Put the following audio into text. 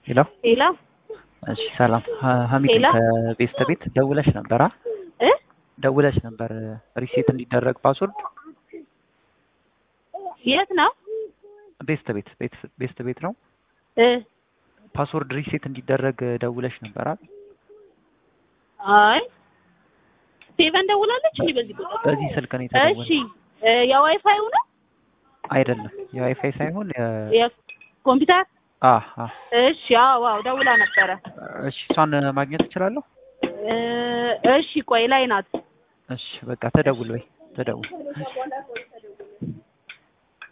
ሄሎ ሄሎ እሺ ሰላም ሀሚድ ሄሎ ከቤስት ቤት ደውለሽ ነበር እ ደውለሽ ነበር ሪሴት እንዲደረግ ፓስወርድ የት ነው ቤስት ቤት ነው እ ፓስወርድ ሪሴት እንዲደረግ ደውለሽ ነበር አይ ሴቨን ደውላለች እንዴ በዚህ ስልክ ነው የተደወለው እሺ የዋይፋይ ነው አይደለም የዋይፋይ ሳይሆን የኮምፒውተር አሃ እሺ ዋው ደውላ ነበረ እሺ እሷን ማግኘት እችላለሁ እሺ ቆይ ላይ ናት እሺ በቃ ተደውል